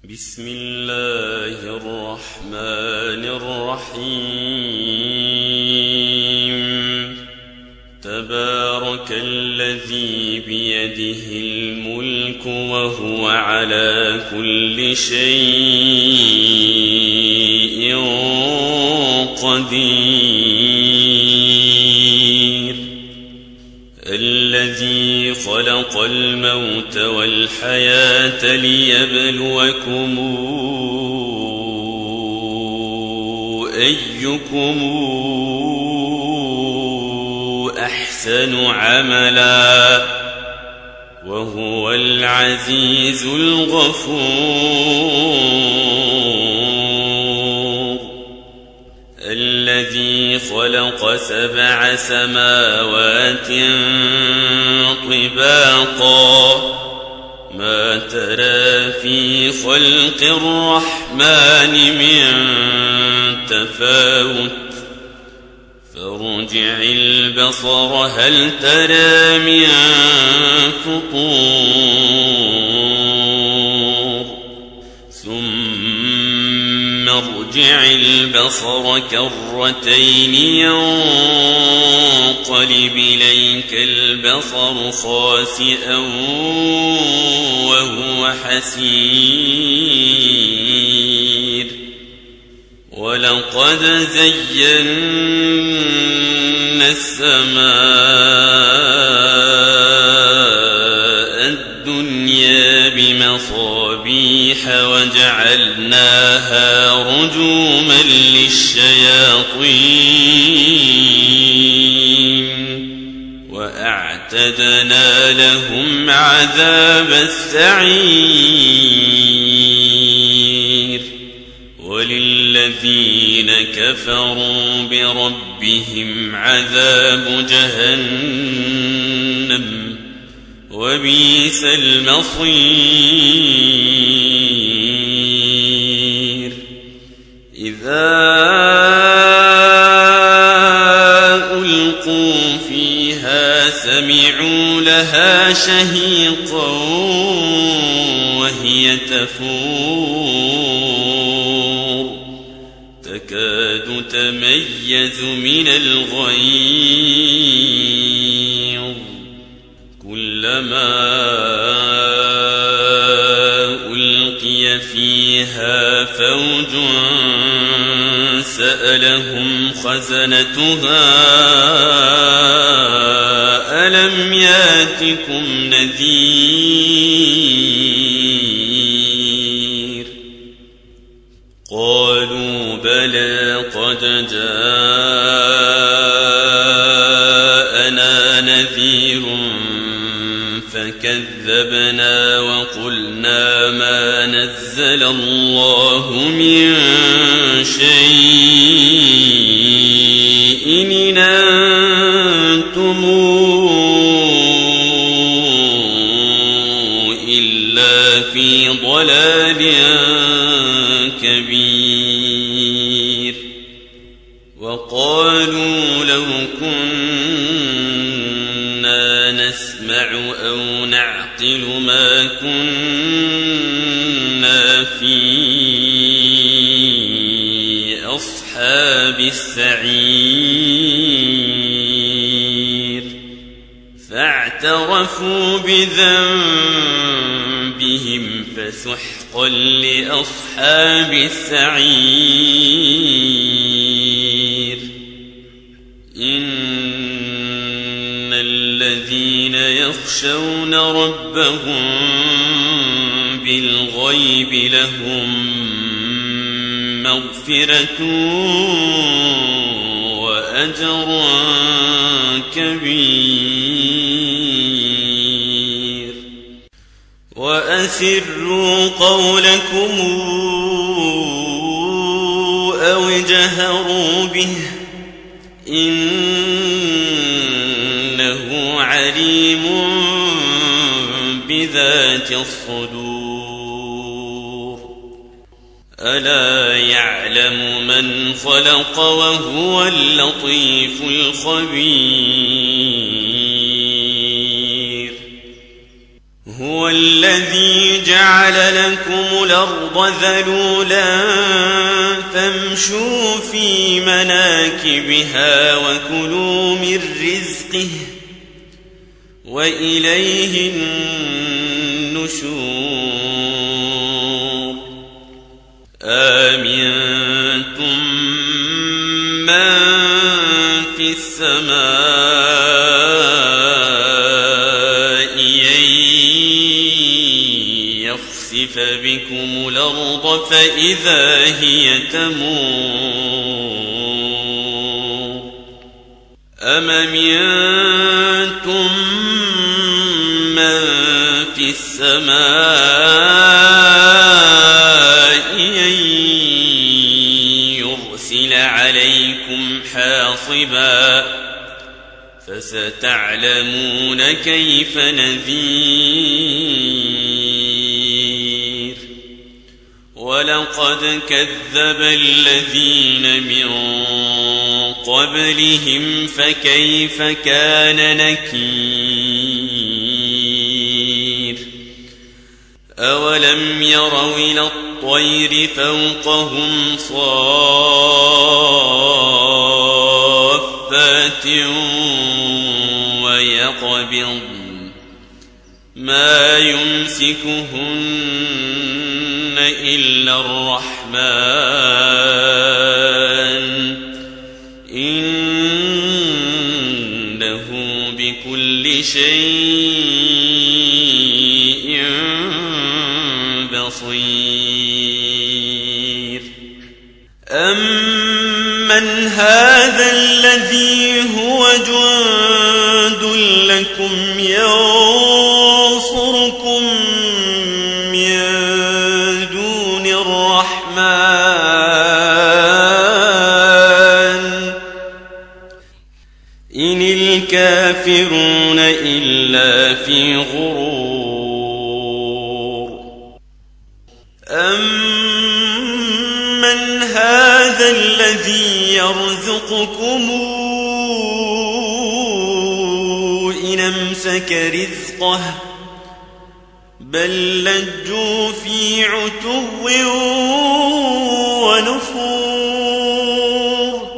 بسم الله الرحمن الرحيم تبارك الذي بيده الملك وهو على كل شيء قدير الذي خلق الموت والحياة ليبلوكم أيكم أحسن عملا وهو العزيز الغفور الذي خلق 7 سماوات طباقا ما ترى في خلق الرحمن من تفاوت فارجع البصر هل ترى من فطور ثم ارجع البصر كرتين ينقلب إليك البصر خاسئا وهو حسير ولقد زينا السماء الدنيا بمصابيح وجعلناها رجوما للشياطين وأعتدنا لهم عذاب السعير وللذين كفروا بربهم عذاب جهنم وبئس المصير إذا ألقوا فيها سمعوا لها شهيقا وهي تفور تكاد تميز من الغيظ كلما ألقي فيها فوج سألهم خزنتها ألم ياتكم نذير قالوا بلى قد جاءنا نذير فكذبنا وقلنا ما نزل الله من شيء إن أنتم إلا في ضلال كبير وقالوا لو كنا نسمع أو نعقل ما كنا في أصحاب السعير فاعترفوا بذنبهم فسحقا لأصحاب السعير إن الذين يخشون ربهم بالغيب لهم مغفرة وأجر كبير وأسروا قولكم أو اجهروا به إنه عليم بذات الصدور ألا يعلم من خلق وهو اللطيف الخبير هو هو الذي جعل لكم الأرض ذلولا فامشوا في مناكبها وكلوا من رزقه وإليه النشور آمنتم من في السماء أن يخسف بكم الأرض فإذا هي تمور أم أمنتم من في السماء أن يرسل عليكم حاصبا فستعلمون كيف نذير ولقد كذب الذين من قبلهم فكيف كان نكير أولم يروا إلى الطير فوقهم صافات ويقبض ما يمسكهن إلا الرحمن إنه بكل شيء بصير أمن هذا الذي هو جند لكم ينصركم من دون الرحمن إن الكافرون إلا في غرور أمن هذا الذي يرزقكم إن أمسك رزقه بل لجوا في عتو ونفور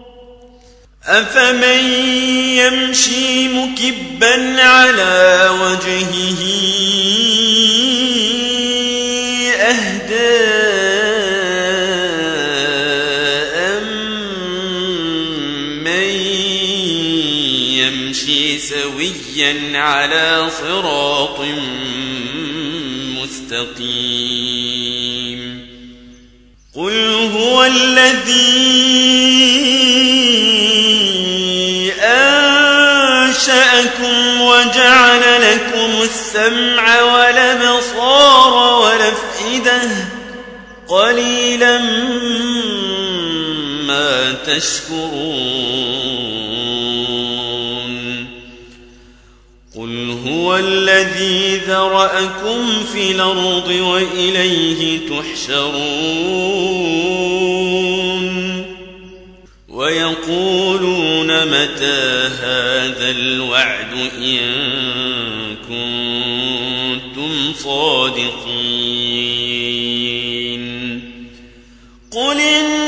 أفمن يمشي مكبا على وجهه أهدى أمن يمشي سويا على صراط مستقيم قل هو الذي أنشأكم وجعل لكم السمع والأبصار والأفئدة قليلا ما تشكرون قل هو الذي ذرأكم في الأرض وإليه تحشرون ويقولون متى هذا الوعد إن كنتم صادقين قل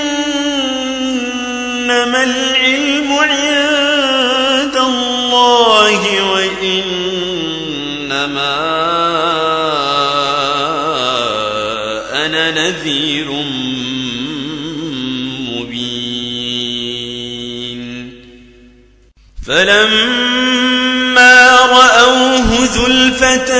إنما العلم عند الله وإنما أنا نذير مبين فلما رأوه زلفة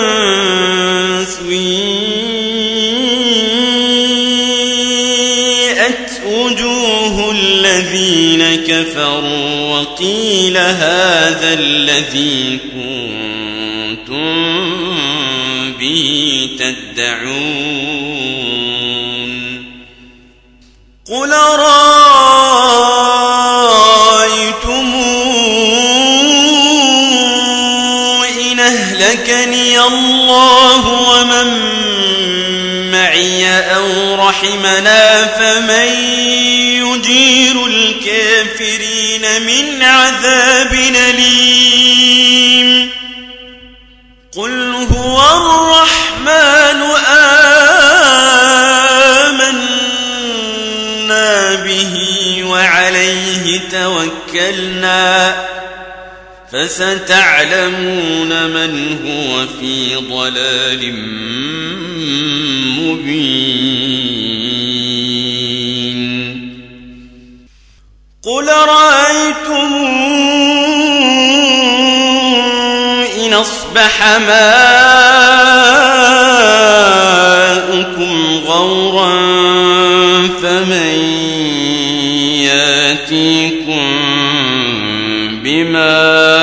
سيئت وجوه الذين كفروا وقيل هذا الذي كنتم به تدعون قل رأيتم إن أهلكني الله ومن معي أو رحمنا فمن يجير الكافرين من عذاب أليم قل هو وَتَوَكَّلْنَا فَسَتَعْلَمُونَ مَنْ هُوَ فِي ضَلَالٍ مُبِينٍ قُلْ رَأَيْتُمْ إِنْ أَصْبَحَ مَاؤُكُمْ غَوْرًا فَمَنْ يَأْتِيكُمْ بِمَاءٍ